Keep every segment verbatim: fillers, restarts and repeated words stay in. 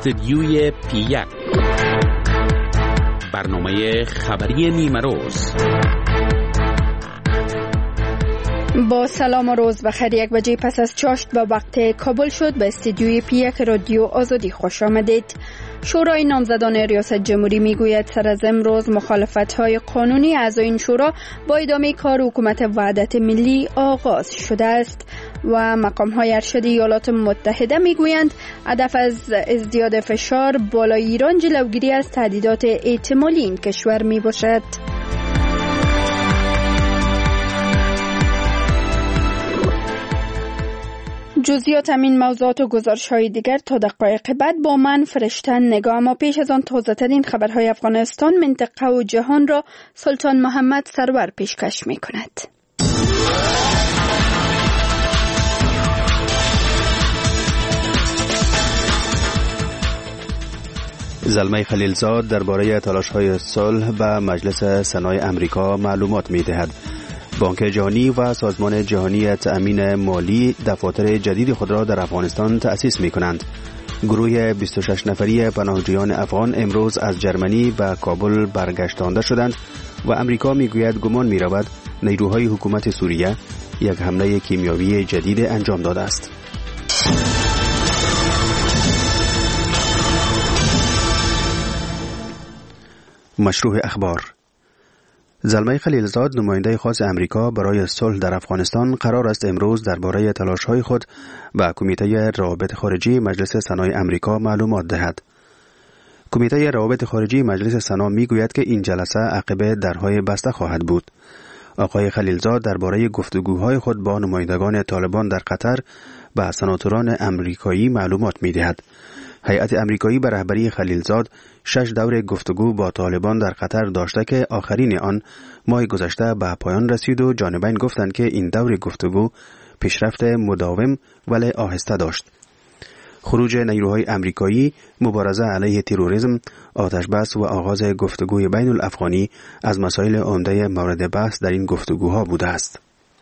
استدیوی پی یک، برنامه خبری نیمه روز. با سلام و روز بخیر. یک بجه پس از چاشت و وقت کابل شد. به استدیوی پی یک رادیو آزادی خوش آمدید. شورای نامزدان ریاست جمهوری میگوید سر از امروز مخالفت‌های قانونی اعضای این شورا با ادامه کار حکومت وحدت ملی آغاز شده است و مقام‌های ارشد ایالات متحده میگویند هدف از ازدیاد فشار بالای ایران جلوگیری از تهدیدات احتمالی این کشور میباشد. جزئیات همین موضوعات و گزارش‌های دیگر تا دقایق بعد با من فرشته نگاه. اما پیش از آن تازه‌ترین خبرهای افغانستان، منطقه و جهان را سلطان محمد سرور پیشکش می‌کند. زلمه خلیلزاد درباره تلاش‌های صلح به مجلس سنای امریکا معلومات می‌دهد. بانک جهانی و سازمان جهانی تأمین مالی دفاتر جدید خود را در افغانستان تأسیس می کنند. گروه بیست و شش نفری پناهجویان افغان امروز از جرمنی به کابل برگشتانده شدند و امریکا می گوید گمان می رود نیروهای حکومت سوریه یک حمله کیمیاوی جدید انجام داده است. مشروع اخبار. زلمه خلیلزاد نماینده خاص امریکا برای صلح در افغانستان قرار است امروز درباره تلاش‌های خود به کمیته روابط خارجی مجلس سنای امریکا معلومات دهد. کمیته روابط خارجی مجلس سنا میگوید که این جلسه عقب درهای بسته خواهد بود. آقای خلیلزاد درباره گفتگوهای خود با نمایندگان طالبان در قطر به سناتوران امریکایی معلومات میدهد. هیئت امریکایی به رهبری خلیلزاد شش دور گفتگو با طالبان در قطر داشته که آخرین آن ماه گذشته به پایان رسید و جانبین گفتند که این دور گفتگو پیشرفت مداوم ولی آهسته داشت. خروج نیروهای امریکایی، مبارزه علیه تروریسم، آتش بس و آغاز گفتگوی بین الافغانی از مسائل عمده مورد بحث در این گفتگوها بوده است.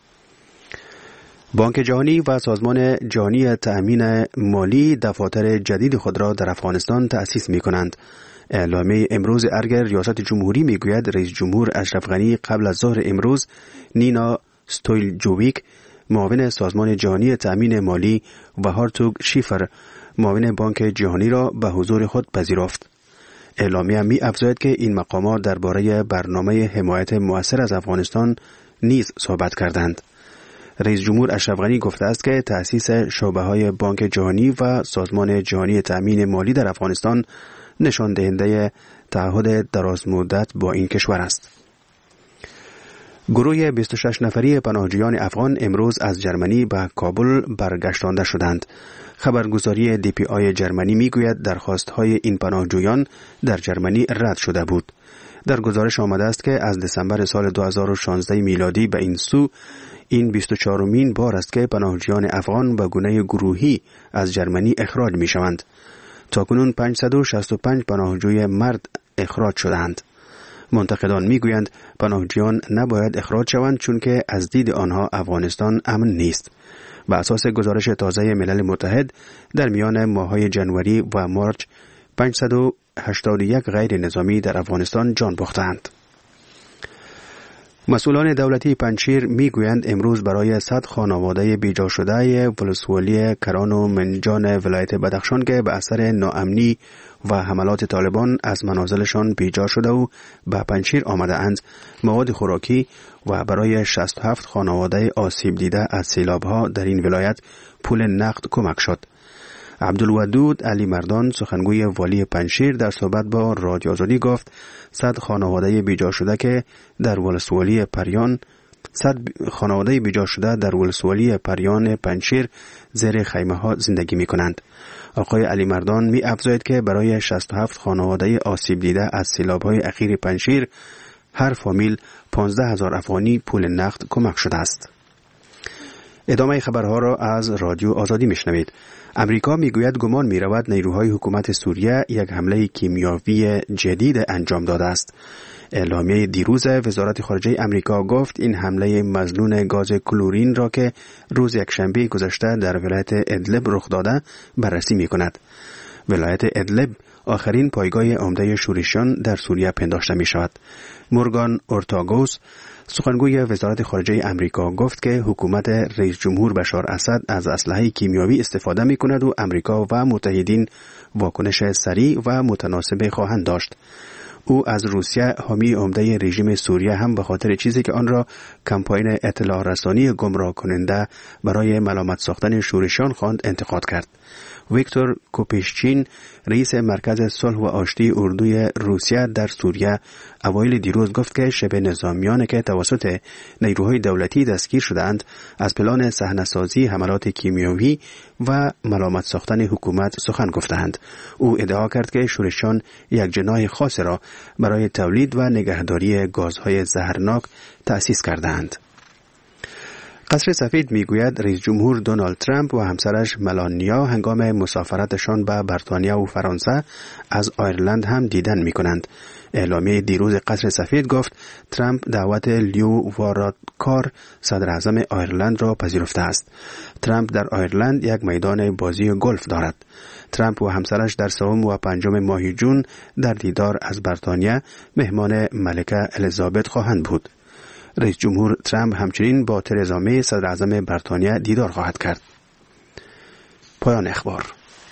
بانک جهانی و سازمان جهانی تأمین مالی دفاتر جدید خود را در افغانستان تأسیس می کنند. اعلامیه امروز ارگ ریاست جمهوری می گوید رئیس جمهور اشرف غنی قبل از ظهر امروز نینا ستویلجویک معاون سازمان جهانی تأمین مالی و هارتوگ شیفر معاون بانک جهانی را به حضور خود پذیرفت. اعلامیه می افزاید که این مقامات درباره برنامه حمایت مؤثر از افغانستان نیز صحبت کردند. رئیس جمهور اشرف غنی گفته است که تأسیس شعبه‌های بانک جهانی و سازمان جهانی تأمین مالی در افغانستان نشان دهنده تعهد درازمدت با این کشور است. گروه بیست و شش نفری پناهجویان افغان امروز از جرمنی به کابل برگشتانده شدند. خبرگزاری دی پی آی جرمنی میگوید درخواست‌های این پناهجویان در جرمنی رد شده بود. در گزارش آمده است که از دسامبر سال دو هزار و شانزده میلادی به این سو این بیست و چهارمین بار است که پناهجویان افغان به گونه گروهی از جرمنی اخراج می شوند. تاکنون پانصد و شصت و پنج پناهجوی مرد اخراج شدند. منتقدان می گویند پناهجویان نباید اخراج شوند چون که از دید آنها افغانستان امن نیست. به اساس گزارش تازه ملل متحد در میان ماه‌های جنوری و مارچ پانصد و هشتاد و یک غیر نظامی در افغانستان جان باختند. مسئولان دولتی پنجشیر میگویند امروز برای صد خانواده بیجا شده ولسوالی کران و منجان ولایت بدخشان که به اثر ناامنی و حملات طالبان از منازلشان بیجا شده و به پنجشیر آمده اند مواد خوراکی و برای شصت و هفت خانواده آسیب دیده از سیلاب‌ها در این ولایت پول نقد کمک شد. عبدالودود علی مردان سخنگوی والی پنجشیر در صحبت با رادیو آزادی گفت صد خانواده بیجا شده که در ولسوالی پریان صد خانواده بیجا شده در ولسوالی پریان پنجشیر زیر خیمه ها زندگی می کنند. آقای علی مردان می افزاید که برای شصت و هفت خانواده آسیب دیده از سیلاب های اخیر پنجشیر هر فامیل پانزده هزار افغانی پول نقد کمک شده است. ادامه خبرها را از رادیو آزادی میشنوید. امریکا میگوید گمان میرود نیروهای حکومت سوریه یک حمله کیمیاوی جدید انجام داده است. اعلامیه دیروز وزارت خارجه امریکا گفت این حمله مظنون گاز کلورین را که روز یکشنبه گذشته در ولایت ادلب رخ داده بررسی میکند. ولایت ادلب آخرین پایگاه عمده شورشیان در سوریه پنداشته می شود. مورگان اورتاگوس سخنگوی وزارت خارجه امریکا گفت که حکومت رئیس جمهور بشار اسد از اسلحه کیمیایی استفاده می کند و امریکا و متحدین واکنش سریع و متناسب خواهند داشت. او از روسیه حامی عمده رژیم سوریه هم به خاطر چیزی که آن را کمپاین اطلاع رسانی گمراه کننده برای ملامت ساختن شورشیان خواند انتقاد کرد. ویکتور کوپیشچین رئیس مرکز صلح و آشتی اردوی روسیه در سوریه اوایل دیروز گفت که شبه نظامیان که توسط نیروهای دولتی دستگیر شدند از پلان صحنه‌سازی حملات کیمیایی و ملامت ساختن حکومت سخن گفتند. او ادعا کرد که شورشیان یک جناح خاص را برای تولید و نگهداری گازهای زهرناک تأسیس کردند. قصر سفید میگوید رئیس جمهور دونالد ترامپ و همسرش ملانیا هنگام مسافرتشان به بریتانیا و فرانسه از آیرلند هم دیدن میکنند. اعلامیه دیروز قصر سفید گفت ترامپ دعوت لیو وارادکار صدر اعظم آیرلند را پذیرفته است. ترامپ در آیرلند یک میدان بازی گلف دارد. ترامپ و همسرش در سوم و پنجم ماه جون در دیدار از بریتانیا مهمان ملکه الیزابت خواهند بود. رئیس جمهور ترامپ همچنین با ترزا می صدر اعظم بریتانیا دیدار خواهد کرد. پایان اخبار.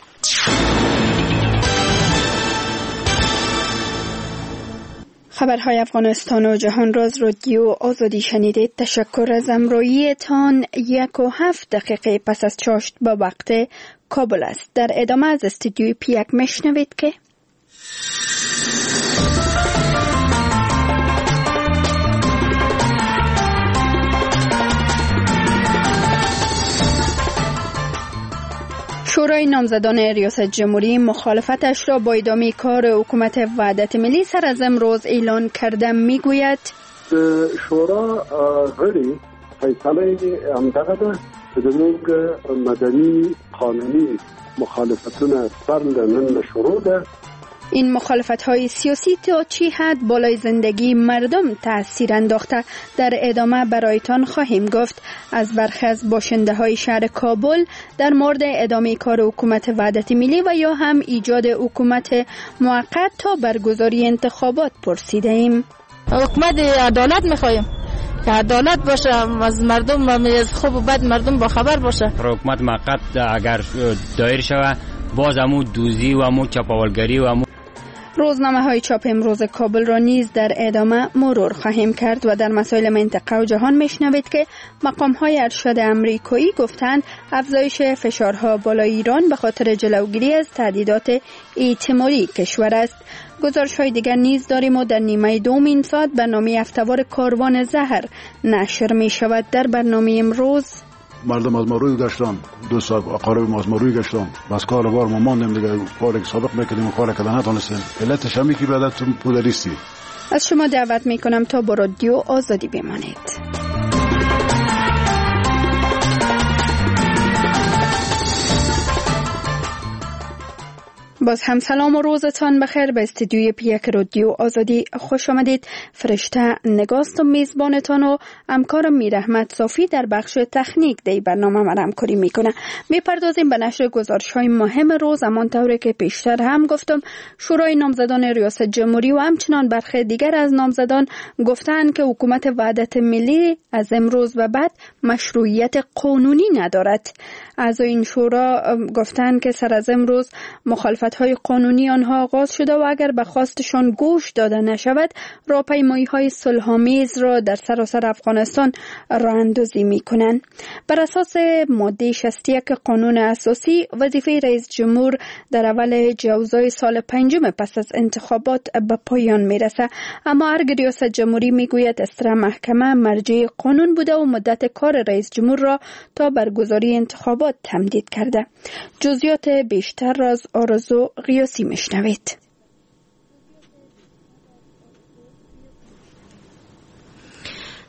خبرهای افغانستان و جهان راز رادیو آزادی شنیدید. تشکر از همراهیتان. یک و هفت دقیقه پس از چاشت با وقت کابل است. در ادامه از استودیوی پیک میشنوید که شورای نامزدان ریاست جمهوری مخالفتش را با ادامه کار حکومت وحدت ملی سر از امروز اعلان کرده. میگوید شورا غړي فیصله همدغه ده چې زموږ مدني قانوني مخالفتونه سر له نن شروع ده. این مخالفت های سیاسی تا چی حد بالای زندگی مردم تأثیر انداخته در ادامه برایتان خواهیم گفت. از برخی از باشنده های شهر کابل در مورد ادامه کار حکومت وحدت ملی و یا هم ایجاد حکومت موقت تا برگزاری انتخابات پرسیده ایم. حکومت عدالت میخوایم که عدالت باشه، از مردم از خوب و بد مردم با خبر باشه. حکومت موقت اگر دایر شود باز همون دوزی و همون چپاولگری و همون روزنامه های چاپ امروز کابل را نیز در ادامه مرور خواهیم کرد و در مسائل منطقه و جهان میشنوید که مقام های ارشد امریکایی گفتند افزایش فشارها بالای ایران به خاطر جلوگیری از تهدیدات اعتمادی کشور است. گزارش های دیگر نیز داریم و در نیمه دوم این ساعت برنامه هفته‌وار کاروان زهر نشر می شود. در برنامه امروز مردم از ما روی گشتن، دو سال اقارب ما از ما روی گشتن، بس کار بار ما ماندیم دیگه، کاری که سابق میکردیم و کاری که نتونستیم. علتش همی که بعد پودریستی. از شما دعوت میکنم تا با رادیو آزادی بمانید. باز هم سلام و روزتان بخیر. به استودیوی پیک رادیو آزادی خوش آمدید. فرشته نگاست و میزبانتان و همکارم میر احمد صافی در بخش تکنیک دی برنامه ما همکاری میکنه. میپردازیم به نشر گزارش های مهم روز. همانطوری که پیشتر هم گفتم شورای نامزدان ریاست جمهوری و همچنان برخی دیگر از نامزدان گفتند که حکومت وحدت ملی از امروز و بعد مشروعیت قانونی ندارد. اعضای این شورا گفتند که سر از امروز مخالفت های قانونی آنها آغاز شده و اگر به خواستشان گوش داده نشود راهپیمایی های صلح‌آمیز را در سراسر افغانستان راه اندازی می‌کنند. بر اساس ماده شصت و یک قانون اساسی وظیفه رئیس جمهور در اول جوزای سال پنجم پس از انتخابات به پایان میرسه، اما ارگ ریاست جمهوری میگوید استرا محکمه مرجع قانون بوده و مدت کار رئیس جمهور را تا برگزاری انتخابات تمدید کرده. جزئیات بیشتر را از آرزو قیاسی میشنوید.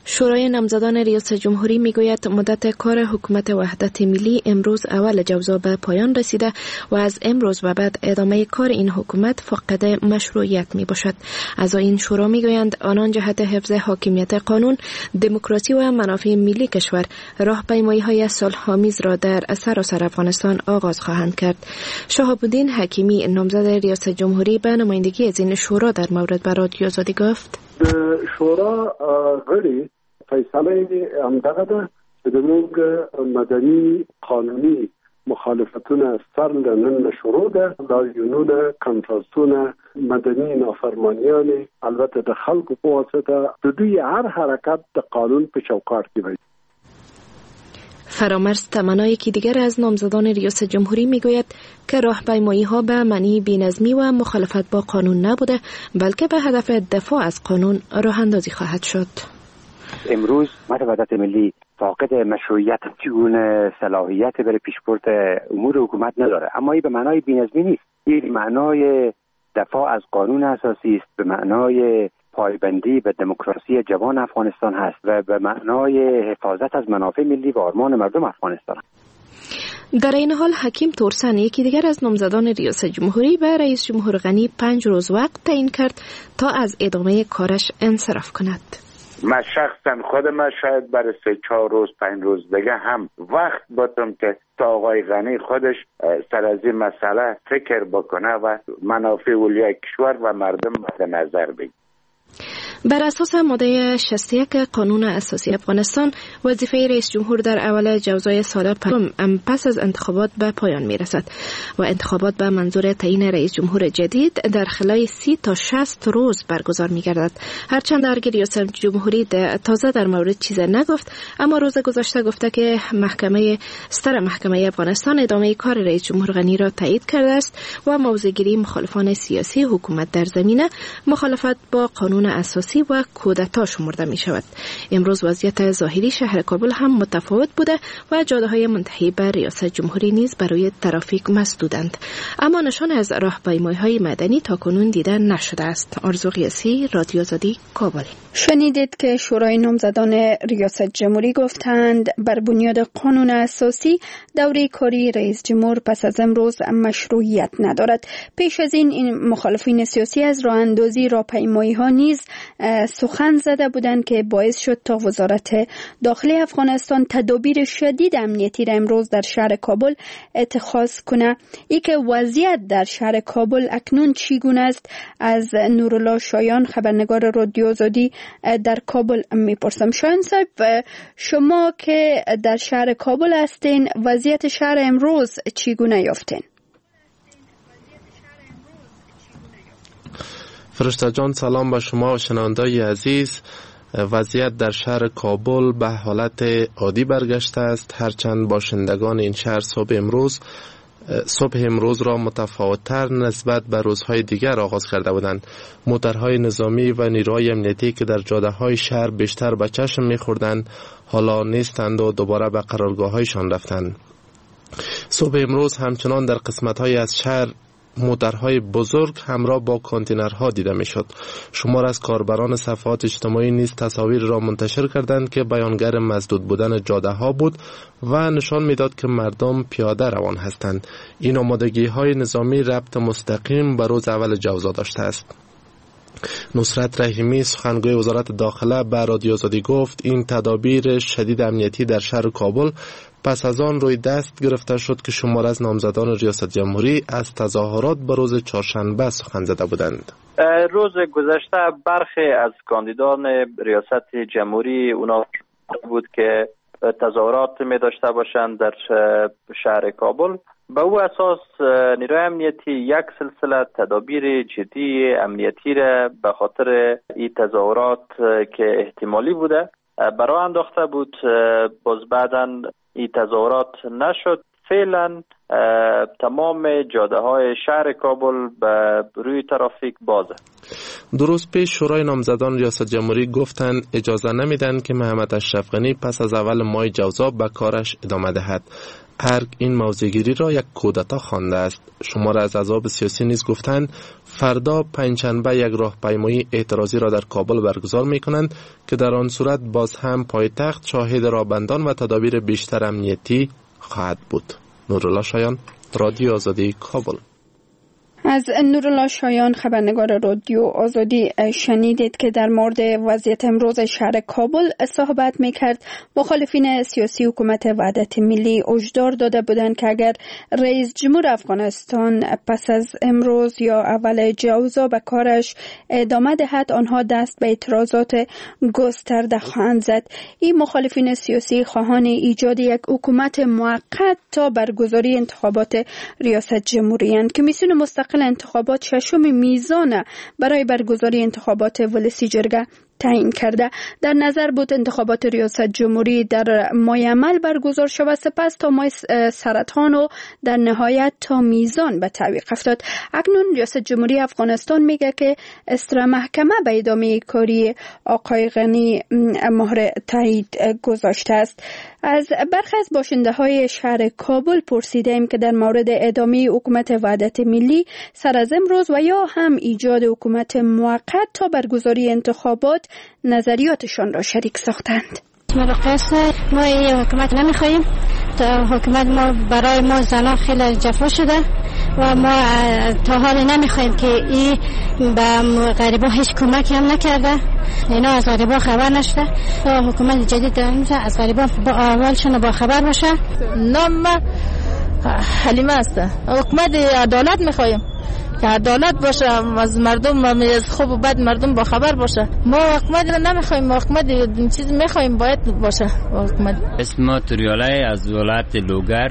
شورای نامزدان ریاست جمهوری میگوید مدت کار حکومت وحدت ملی امروز اول جوزا به پایان رسیده و از امروز و بعد ادامه کار این حکومت فاقد مشروعیت می باشد. از این شورا میگویند آنان جهت حفظ حاکمیت قانون، دموکراسی و منافع ملی کشور راهپیمایی های صلح‌آمیز را در سراسر افغانستان آغاز خواهند کرد. شهاب الدین حکیمی نامزد ریاست جمهوری به نمایندگی از این شورا در مورد به رادیو آزادی گفت: شورا غړي فیصله همدغه ده چې زموږ مدني قانوني مخالفتونه سر له نن شروع ده. لایونونه، کنفرانسونه، مدني نافرمانیان، البته د خلکو په واسطه د دوی هر حرکت د قانون په چوکاټ کې وي. فرامرز تمنا که دیگر از نامزدان ریاست جمهوری میگوید که راهپیمایی ها به معنی بی‌نظمی و مخالفت با قانون نبوده، بلکه به هدف دفاع از قانون راه اندازی خواهد شد. امروز وحدت ملی فاقد مشروعیت چگونه صلاحیت برای پیشبرد امور حکومت نداره، اما این به معنای بی‌نظمی نیست. این به معنای دفاع از قانون اساسی است، به معنای پایبندی به دموکراسی جوان افغانستان هست و به معنای حفاظت از منافع ملی و آرمان مردم افغانستان هست. در این حال حکیم تورسن یکی دیگر از نامزدان ریاست جمهوری به رئیس جمهور غنی پنج روز وقت تعیین کرد تا از ادامه کارش انصراف کند. من شخصا خودم شاید برای سه چهار روز پنج روز دیگه هم وقت باتم که تا آقای غنی خودش سر از این مسئله فکر بکنه و منافع اولیای کشور و مردم به نظر بگیره. بر اساس ماده شصت و یک قانون اساسی افغانستان، وظیفه رئیس جمهور در اول جوزای سال پس از انتخابات به پایان می رسد و انتخابات به منظور تعیین رئیس جمهور جدید در خلال سی تا شصت روز برگزار می گردد. هرچند درگیر ریاست جمهوری تازه در مورد چیز نگفت، اما روز گذشته گفته که محکمه ستر محکمه افغانستان ادامه کار رئیس جمهور غنی را تایید کرده است و موضع‌گیری مخالفان سیاسی حکومت در زمینه مخالفت با قانون اساسی و کودتا شمرده می شود. امروز وضعیت ظاهری شهر کابل هم متفاوت بوده و جاده‌های منتهی به ریاست جمهوری نیز برای ترافیک مسدودند، اما نشان از راهپیمایی‌های مدنی تاکنون دیده نشده است. آرزو قیاسی، رادیو آزادی، کابل. شنیدید که شورای نامزدان ریاست جمهوری گفتند بر بنیاد قانون اساسی دوره کاری رئیس جمهور پس از امروز مشروعیت ندارد. پیش از این این مخالفین سیاسی از راه اندازی راهپیمایی‌ها نیز سخن زده بودند که باعث شد تا وزارت داخلی افغانستان تدابیر شدید امنیتی را امروز در شهر کابل اتخاذ کنه. ای که وضعیت در شهر کابل اکنون چگونه است، از نورالله شایان خبرنگار رادیو آزادی در کابل میپرسم. شایان صاحب، شما که در شهر کابل هستین، وضعیت شهر امروز چگونه یافتین؟ فرشته جان، سلام به شما و شنوندگان عزیز. وضعیت در شهر کابل به حالت عادی برگشته است، هرچند باشندگان این شهر صبح امروز صبح امروز را متفاوت‌تر نسبت به روزهای دیگر آغاز کرده بودند. موترهای نظامی و نیروهای امنیتی که در جاده‌های شهر بیشتر به چشم می‌خوردند حالا نیستند و دوباره به قرارگاه‌هایشان رفتند. صبح امروز همچنان در قسمت‌های از شهر موترهای بزرگ همراه با کانتینرها دیده میشد. شمار از کاربران صفحات اجتماعی نیز تصاویر را منتشر کردند که بیانگر مسدود بودن جاده ها بود و نشان میداد که مردم پیاده روان هستند. این آمادگی های نظامی ربط مستقیم به روز اول جوزا داشته است. نصرت رحیمی سخنگوی وزارت داخله به رادیو آزادی گفت این تدابیر شدید امنیتی در شهر کابل پس از آن روی دست گرفته شد که شمار از نامزدان ریاست جمهوری از تظاهرات به روز چهارشنبه سخن زده بودند. روز گذشته برخی از کاندیدان ریاست جمهوری اونا بود که تظاهرات می داشته باشند در شهر کابل. به او اساس نیروی امنیتی یک سلسله تدابیر جدی امنیتی را به خاطر این تظاهرات که احتمالی بوده برای انداخته بود. باز بعداً این تظاهرات نشد. فعلا تمام جاده های شهر کابل به روی ترافیک بازه. دو روز پیش شورای نامزدان ریاست جمهوری گفتند اجازه نمیدن که محمد اشرف غنی پس از اول ماه جوزا به کارش ادامه دهد. ارگ این موضع‌گیری را یک کودتا خوانده است. شمار از احزاب سیاسی نیز گفتند فردا پنجشنبه یک راهپیمایی اعتراضی را در کابل برگزار می‌کنند که در آن صورت باز هم پایتخت شاهد راه و تدابیر بیشتر امنیتی خواهد بود. نورالله شایان، رادیو آزادی، کابل. از نورالله شایان خبرنگار رادیو آزادی شنیدید که در مورد وضعیت امروز شهر کابل صحبت میکرد. مخالفین سیاسی حکومت وحدت ملی هشدار داده بودند که اگر رئیس جمهور افغانستان پس از امروز یا اول جوزا به کارش ادامه دهد آنها دست به اعتراضات گسترده خواهند زد. این مخالفین سیاسی خواهان ایجاد یک حکومت موقت تا برگزاری انتخابات ریاست جمهوری اند که میسون مستقل انتخابات ششم میزان برای برگزاری انتخابات ولسی جرگه تعیین کرده. در نظر بود انتخابات ریاست جمهوری در ماه عمل برگزار شود، سپس تا ماه سرطان و در نهایت تا میزان به تعویق افتاد. اکنون ریاست جمهوری افغانستان میگه که استرا محکمه به ادامه کاری آقای غنی مهر تایید گذاشته است. از برخی از باشنده های شهر کابل پرسیدیم که در مورد ادامه حکومت وحدت ملی سر از امروز و یا هم ایجاد حکومت موقت تا برگزاری انتخابات نظریاتشان را شریک ساختند. ملقصه ما این حکومت نمیخواهیم. تا حکومت ما برای ما زنان خیلی جفا شده و ما تا حال نمیخواهیم که این به غریبا هیچ کمکی هم نکرده. اینا از غریبا خبر نشده. حکومت جدید از غریبا با اولشون با خبر باشه. نام حلیمه است. حکومت عدالت میخواهیم که عدالت باشه، از مردم از خوب و بد مردم با خبر باشه. ما حکومت رو نمیخوایم، حکومت چیز میخوایم باید باشه. حکومت اسم توریاله از ولایت لوگر،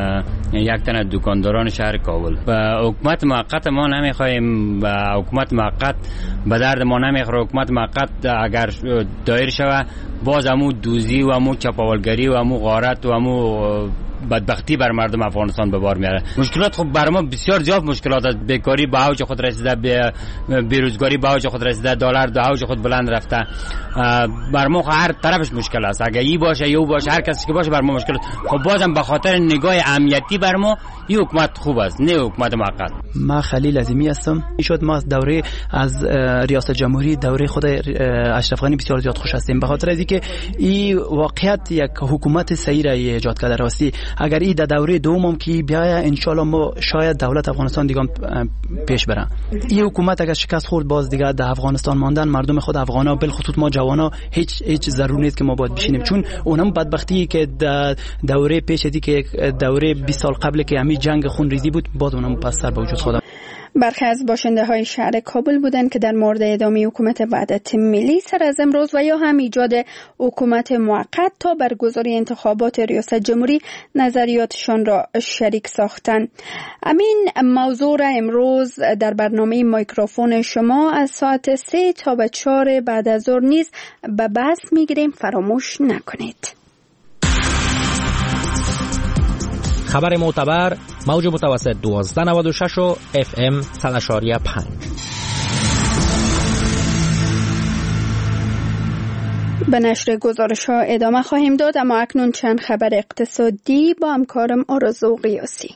یک تن از دکانداران شهر کابل. با حکومت موقت ما نمیخوایم، با حکومت موقت به درد ما نمیخوره. حکومت موقت اگر دایر شوه باز همو دوزی و همو چپاولگری و همو غارت و همو بدبختی بر مردم افغانستان به بار میاره. مشکلات خب بر ما بسیار زیاد مشکلات است. بیکاری به اوج خود رسیده، بیروزگاری به اوج خود رسیده، دلار به اوج خود بلند رفته. بر ما هر طرفش مشکل است. اگه ای باشه یا او باشه، هر کسی که باشه بر ما مشکل است. خب بازم به خاطر نگاه امنیتی بر ما این حکومت خوب است، نه حکومت موقت. ما خلیل عظیمی هستم. شد ما دوره از ریاست جمهوری دوره خود اشرف غنی بسیار زیاد خوش هستیم، به خاطر اینکه این واقعیت یک حکومت صحیح را ایجاد کرده. راستی اگر این در دوره دوم که بیاید ان شاء الله ما شاید دولت افغانستان دیگه پیش بره. این حکومت اگر شکست خورد باز دیگه در افغانستان ماندن مردم خود افغانا بالخصوص ما جوانا هیچ هیچ ضرور نیست که ما باید بشینیم، چون اونم بدبختی که در دوره پیش دی که دوره بیست سال قبل که همین جنگ خون ریزی بود باز اونم پس سر به وجود خود. برخی از باشنده های شهر کابل بودند که در مورد ادامه حکومت وحدت ملی سر از امروز و یا هم ایجاد حکومت موقت تا برگزاری انتخابات ریاست جمهوری نظریاتشان را شریک ساختند. امین موضوع را امروز در برنامه میکروفون شما از ساعت سه تا به چهار بعد از ظهر نیز به بحث میگیریم، فراموش نکنید. خبر معتبر موج متوسط دوازده نود و شش و اف ام صد و پنج. به نشر گزارش ها ادامه خواهیم داد، اما اکنون چند خبر اقتصادی با همکارم آرزو قیاسی.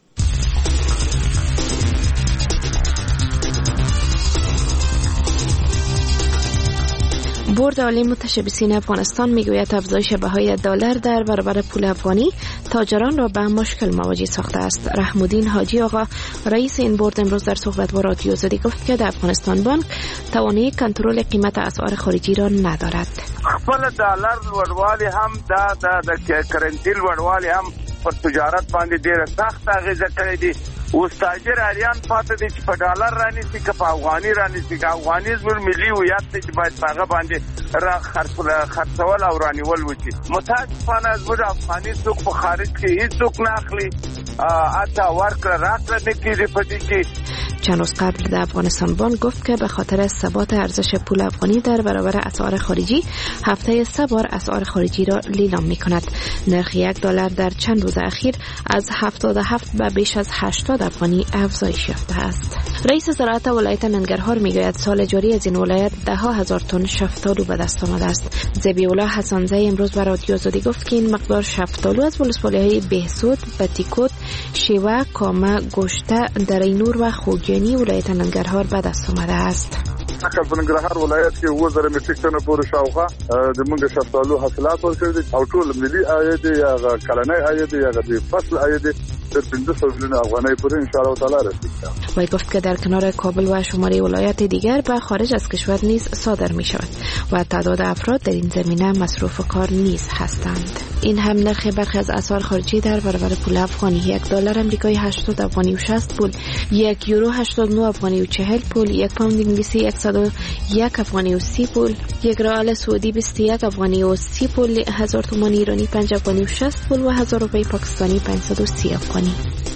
بورد عالی متشبثین افغانستان میگوید افزایش بهای دلار در برابر پول افغانی تاجران را به مشکل مواجه ساخته است. رحم‌الدین حاجی آقا رئیس این بورد امروز در صحبت با رادیو آزادی گفت که در افغانستان بانک توانایی کنترل قیمت اسعار خارجی را ندارد. خپل دلار لوړوالی هم د د کرنسی لوړوالی هم پر تجارت باندې ډیره سخت اغیزه کړې دي. اوس تاجر اریان پاتې دي چې په ډالر رانیسي که په افغاني رانیسي، که افغاني زموږ ملي هویت دی چې باید په هغه باندې را خرڅول او رانیول وشي. متاسفانه زموږ افغاني څوک په خارج کې هېڅوک نه اخلي، حتی ورکړه راکړه نه کېږي په دې کې. چند روز قبل در افغانستان بانک گفت که به خاطر ثبات ارزش پول افغانی در برابر اسعار خارجی هفته سه بار اسعار خارجی را لیلام می کند. نرخ یک دلار در چند روز اخیر از هفتاد و هفت به بیش از هشتاد افغانی افزایش یافته است. رئیس زراعت ولایت ننگرهار میگوید سال جاری از این ولایت ده ها هزار تن شفتالو به دست آمده است. ذبیح‌الله حسن‌زی امروز به رادیو آزادی گفت که این مقدار شفتالو از ولسوالی‌های بهسود، بتیکوت، شیوه، کامه، گشته، درینور و خوگیانی ولایت ننگرهار به دست آمده است. اکل په ننګرهار ولایت کې اووه زره مټریک ټنه پورې شاوخوا د موږ شفتالو حاصلات ورکړي دي او ټول ملي عاید یا کلنی عاید یا د فصل عاید د پنځه سوه میلیون افغانۍ پورې ان شاء الله تعالی رسیدي. وی گفت که در کنار کابل و شماری ولایات دیگر به خارج از کشور نیز صادر می شود و تعداد افراد در این زمینه مصروف کار نیز هستند. این هم نرخ برخی از اسعار خارجی در برابر پول افغانی: یک دلار آمریکایی هشتاد افغانی و شصت پول، یک یورو هشتاد و نه افغانی و چهل پول، یک پوند انگلیسی صد و یک افغانی و سی پول، یک ریال سعودی بیست و یک افغانی و سی پول، هزار تومان ایرانی پنج افغانی و شصت پول و هزار روپیه پاکستانی پانصد و سی افغانی.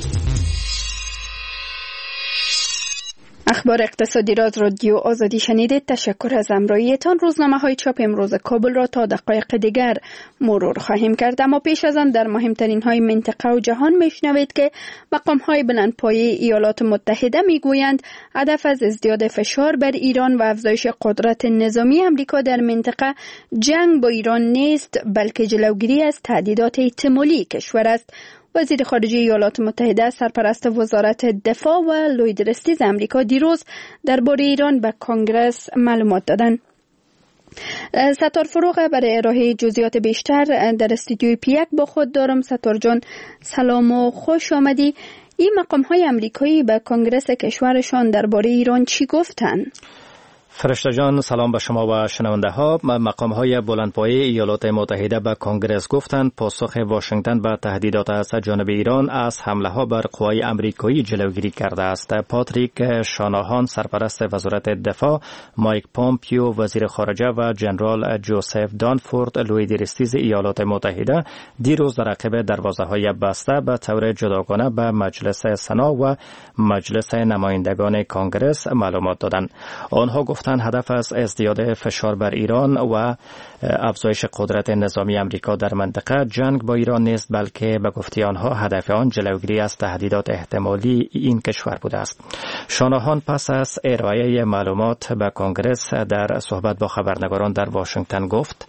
اخبار اقتصادی را از رادیو آزادی شنیدید. تشکر از همراهیتان. روزنامه های چاپ امروز کابل را تا دقایق دیگر مرور خواهیم کرد، اما پیش از آن در مهمترین های منطقه و جهان میشنوید که مقام های بلندپایه ایالات متحده میگویند هدف از ازدیاد فشار بر ایران و افزایش قدرت نظامی امریکا در منطقه جنگ با ایران نیست، بلکه جلوگیری از تهدیدات احتمالی کشور است. وزیر خارجه ایالات متحده، سرپرست وزارت دفاع و لوید رستیز امریکا دیروز درباره ایران به کنگره معلومات دادند. ستار فروغ برای ارائه جزئیات بیشتر در استودیوی پیک با خود دارم. ستار جان سلام و خوش آمدی. این مقام های امریکایی به کنگره کشورشان درباره ایران چی گفتند؟ فرشته جان سلام به شما و شنونده ها. مقام های بلندپایه ایالات متحده به کنگره گفتند پاسخ واشنگتن به تهدیدات از جانب ایران از حمله ها بر قوای امریکایی جلوگیری کرده است. پاتریک شاناهان سرپرست وزارت دفاع، مایک پومپیو وزیر خارجه و جنرال جوزف دانفورد لوید رستیز ایالات متحده دیروز در عقب دروازه های بسته به طور جداگانه به مجلس سنا و مجلس نمایندگان کنگره معلومات دادند. آنها گفتند هدف از ازدیاد فشار بر ایران و افزایش قدرت نظامی امریکا در منطقه جنگ با ایران نیست، بلکه به گفته آنها هدف آن جلوگیری از تهدیدات احتمالی این کشور بوده است. شاناهان پس از ارائه معلومات به کنگره در صحبت با خبرنگاران در واشنگتن گفت: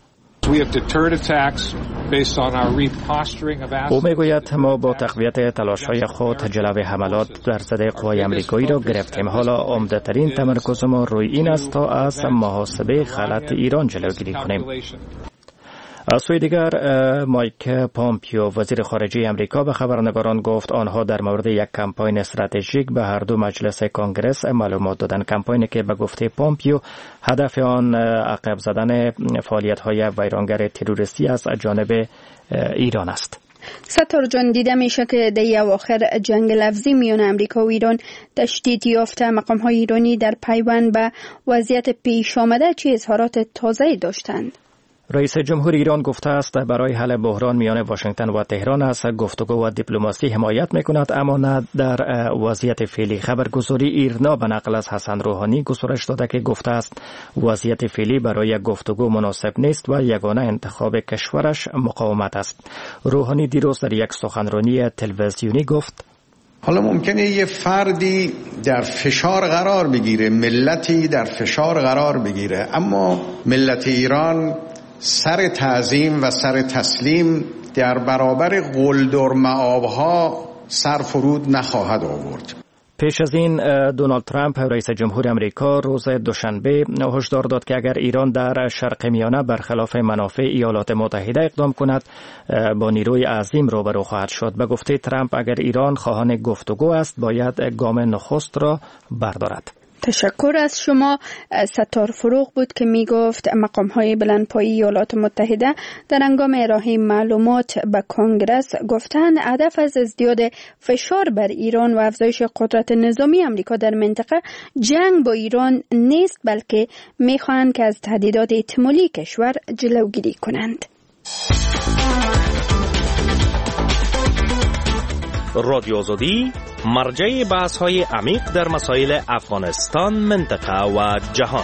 او میگوید ما با تقویت تلاش‌های خود جلوی حملات در ضد قوای امریکایی را گرفتیم. حالا عمده‌ترین تمرکز ما روی این است تا از محاسبه غلط ایران جلوگیری کنیم. از سوی دیگر مایک پومپیو وزیر خارجه امریکا به خبرنگاران گفت آنها در مورد یک کمپاین استراتژیک به هر دو مجلس کنگره معلومات دادند. کمپاینی که به گفته پومپیو هدف آن عقب زدن فعالیت‌های ویرانگر تروریستی از جانب ایران است. ستار جان دیده میشه که در اواخر جنگ لفظی میان امریکا و ایران تشدید یافته. مقام های ایرانی در پیوند به وضعیت پیش آمده چه اظهارات تازه‌ای داشتند؟ رئیس جمهور ایران گفته است برای حل بحران میان واشنگتن و تهران از گفتگو و دیپلماسی حمایت میکند، اما نه در وضعیت فعلی. خبرگزاری ایرنا به نقل از حسن روحانی گزارش داده که گفته است وضعیت فعلی برای گفتگو مناسب نیست و یگانه انتخاب کشورش مقاومت است. روحانی دیروز در یک سخنرانی تلویزیونی گفت: حالا ممکنه یه فردی در فشار قرار بگیره، ملتی در فشار قرار بگیره، اما ملت ایران سر تعظیم و سر تسلیم در برابر قلدر مآبها سر فرود نخواهد آورد. پیش از این دونالد ترامپ رئیس جمهور امریکا روز دوشنبه هشدار داد که اگر ایران در شرق میانه برخلاف منافع ایالات متحده اقدام کند با نیروی عظیم روبرو خواهد شد. به گفته ترامپ اگر ایران خواهان گفتگو است باید گام نخست را بردارد. تشکر از شما. ستار فروغ بود که می گفت مقام های بلندپایه ایالات متحده در هنگام ارائه معلومات به کنگره گفتند هدف از ازدیاد فشار بر ایران و افزایش قدرت نظامی امریکا در منطقه جنگ با ایران نیست، بلکه می خواهند که از تهدیدات احتمالی کشور جلوگیری کنند. رادیو آزادی مرجع بحث های عمیق در مسائل افغانستان، منطقه و جهان.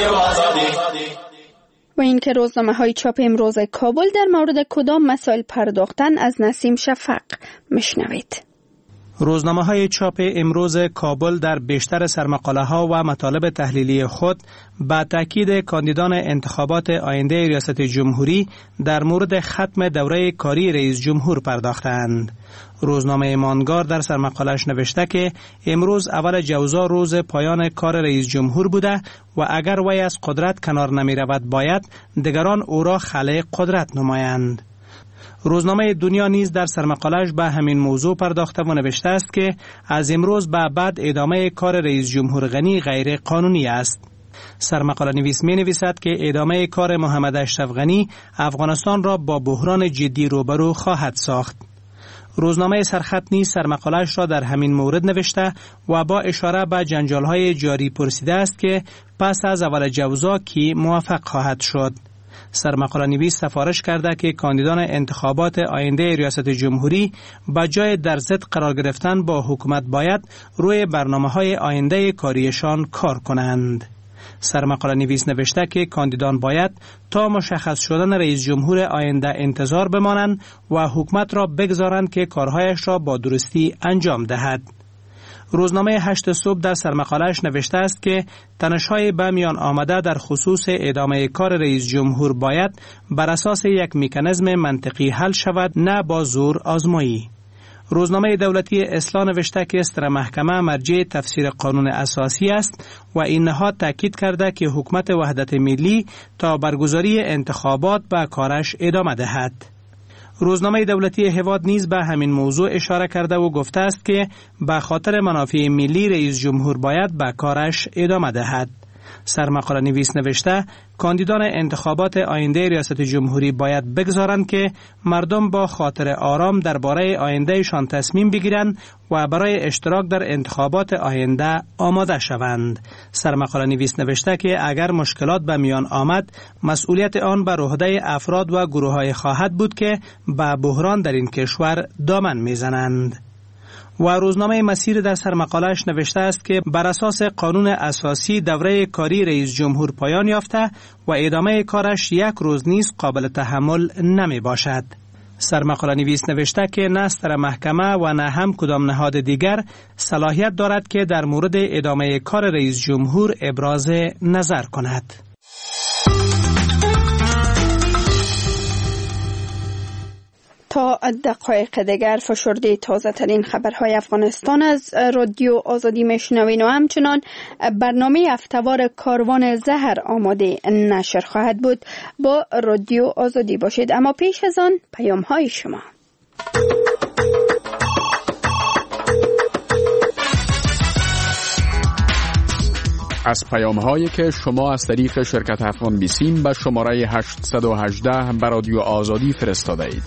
و اینکه روزنامه های چاپ امروز کابل در مورد کدام مسائل پرداختن از نسیم شفق میشنوید. روزنامه های چاپ امروز کابل در بیشتر سرمقاله ها و مطالب تحلیلی خود با تاکید کاندیدان انتخابات آینده ریاست جمهوری در مورد ختم دوره کاری رئیس جمهور پرداختند. روزنامه مانگار در سرمقاله‌اش نوشته که امروز اول جوزا روز پایان کار رئیس جمهور بوده و اگر وی از قدرت کنار نمی رود باید دیگران او را خلع قدرت نمایند. روزنامه دنیا نیز در سرمقاله‌اش به همین موضوع پرداخته و نوشته است که از امروز به بعد ادامه کار رئیس جمهور غنی غیر قانونی است. سرمقاله نویس می نویسد که ادامه کار محمد اشرف غنی افغانستان را با بحران جدی روبرو خواهد ساخت. روزنامه سرخط نیز سرمقاله‌اش را در همین مورد نوشته و با اشاره به جنجال‌های جاری پرسیده است که پس از اول جوزا کی موفق خواهد شد. سرمقاله نویس سفارش کرده که کاندیدان انتخابات آینده ریاست جمهوری با جای در ضد قرار گرفتن با حکومت باید روی برنامه‌های آینده کاریشان کار کنند. سرمقاله نویس نوشته که کاندیدان باید تا مشخص شدن رئیس جمهور آینده انتظار بمانند و حکومت را بگذارند که کارهایش را با درستی انجام دهد. روزنامه هشت صبح در سرمقاله‌اش نوشته است که تنش‌های به میان آمده در خصوص ادامه کار رئیس جمهور باید بر اساس یک مکانیزم منطقی حل شود، نه با زور آزمایی. روزنامه دولتی اصلاح نوشته که ستره محکمه مرجع تفسیر قانون اساسی است و این نهاد تاکید کرده که حکومت وحدت ملی تا برگزاری انتخابات به کارش ادامه دهد. روزنامه دولتی هواد نیز به همین موضوع اشاره کرده و گفته است که به خاطر منافع ملی رئیس جمهور باید به کارش ادامه دهد. سرمقاله نویس نوشته کاندیدان انتخابات آینده ریاست جمهوری باید بگذارند که مردم با خاطر آرام درباره آیندهشان تصمیم بگیرند و برای اشتراک در انتخابات آینده آماده شوند. سرمقاله نویس نوشته که اگر مشکلات به میان آمد مسئولیت آن بر عهده افراد و گروه‌های خواهد بود که به بحران در این کشور دامن میزنند. و روزنامه مسیر در سرمقاله‌اش نوشته است که بر اساس قانون اساسی دوره کاری رئیس جمهور پایان یافته و ادامه کارش یک روز نیز قابل تحمل نمی باشد. سرمقاله نویس نوشته که نه ستره محکمه و نه هم کدام نهاد دیگر صلاحیت دارد که در مورد ادامه کار رئیس جمهور ابراز نظر کند. تا دقایق دیگر فشرده تازه ترین خبرهای افغانستان از رادیو آزادی میشنوین و همچنان برنامه هفته‌وار کاروان زهر آماده نشر خواهد بود. با رادیو آزادی باشید، اما پیش از آن پیام های شما. از پیام هایی که شما از طریق شرکت افغان بیسیم به شماره هشت یک هشت به رادیو آزادی فرستاده اید.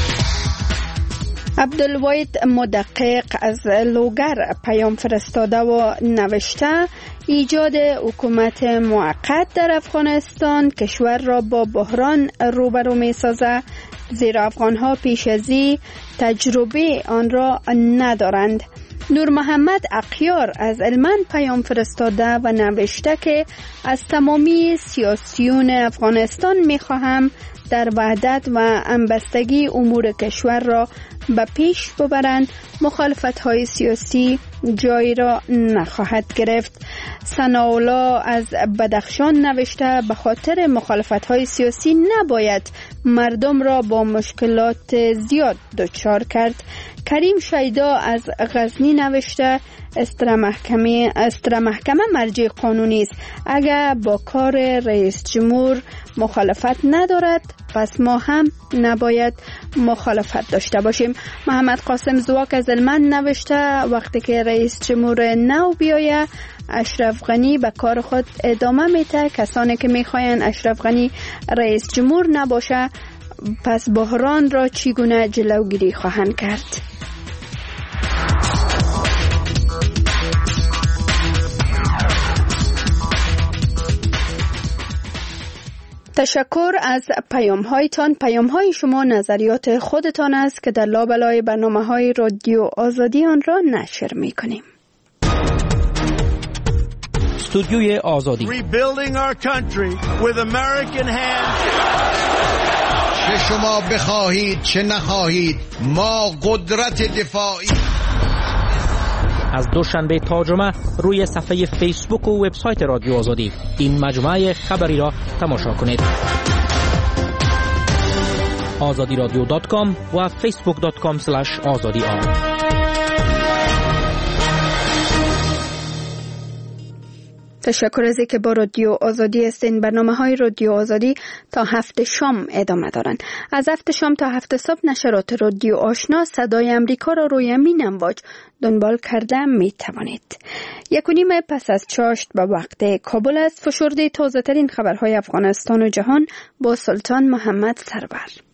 عبدالواحد مدقق از لوگر پیام فرستاده و نوشته ایجاد حکومت موقت در افغانستان کشور را با بحران روبرو می سازد، زیرا افغانها پیش از این تجربه آن را ندارند. نور محمد اقیار از علمان پیام فرستاده و نوشته که از تمامی سیاسیون افغانستان می خواهم در وحدت و همبستگی امور کشور را به پیش ببرند. مخالفت های سیاسی جایی را نخواهد گرفت. ثناءالله از بدخشان نوشته به خاطر مخالفت های سیاسی نباید مردم را با مشکلات زیاد دچار کرد. کریم شیدا از غزنی نوشته استرا محکمه استرا محکمه مرجع قانونی است. اگر با کار رئیس جمهور مخالفت ندارد پس ما هم نباید مخالفت داشته باشیم. محمد قاسم زواک از علمان نوشته وقتی که رئیس جمهور نو بیاید اشرف غنی به کار خود ادامه میده. کسانی که میخواین اشرف غنی رئیس جمهور نباشه پس بحران را چگونه جلوگیری خواهند کرد؟ تشکر از پیام هایتان. پیام های شما نظریات خودتان است که در لابلای برنامه های رادیو آزادی آن را نشر می کنیم. استودیوی آزادی. Rebuilding our country with American hands. چه شما بخواهید چه نخواهید ما قدرت دفاعی. از دوشنبه تا جمعه روی صفحه فیسبوک و وبسایت رادیو آزادی این مجموعه خبری را تماشا کنید. آزادی رادیو دات کام و فیسبوک دات کام اسلش آزادی آر. تشکر از اینکه با رادیو آزادی هستین. برنامه های رادیو آزادی تا هفت شام ادامه دارند. از هفت شام تا هفت صبح نشرات رادیو آشنا صدای امریکا را روی مین امواج دنبال کرده می توانید. یک و نیم پس از چاشت به وقت کابل است. فشرده تازه ترین خبرهای افغانستان و جهان با سلطان محمد سرور.